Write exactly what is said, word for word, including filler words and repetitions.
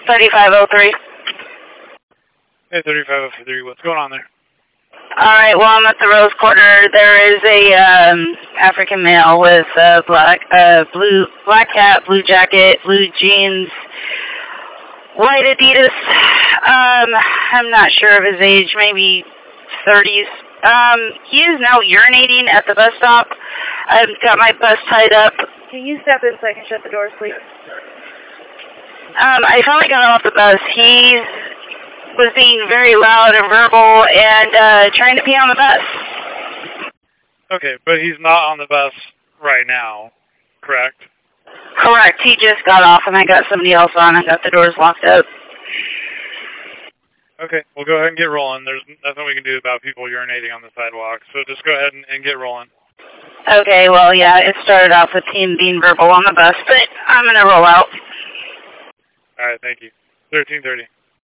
thirty-five oh three. Hey, thirty-five oh three, what's going on there? Alright, well, I'm at the Rose Quarter. There is a um, African male with uh, black, uh, blue, black hat, blue jacket, blue jeans, white Adidas. Um, I'm not sure of his age, maybe thirties. Um, he is now urinating at the bus stop. I've got my bus tied up. Can you step in so I can shut the doors, please? Um, I finally got off the bus. He was being very loud and verbal and uh, trying to pee on the bus. Okay, but he's not on the bus right now, correct? Correct. He just got off and I got somebody else on and got the doors locked up. Okay, well, go ahead and get rolling. There's nothing we can do about people urinating on the sidewalk, so just go ahead and, and get rolling. Okay, well, yeah, it started off with him being verbal on the bus, but I'm going to roll out. All right, thank you. thirteen thirty.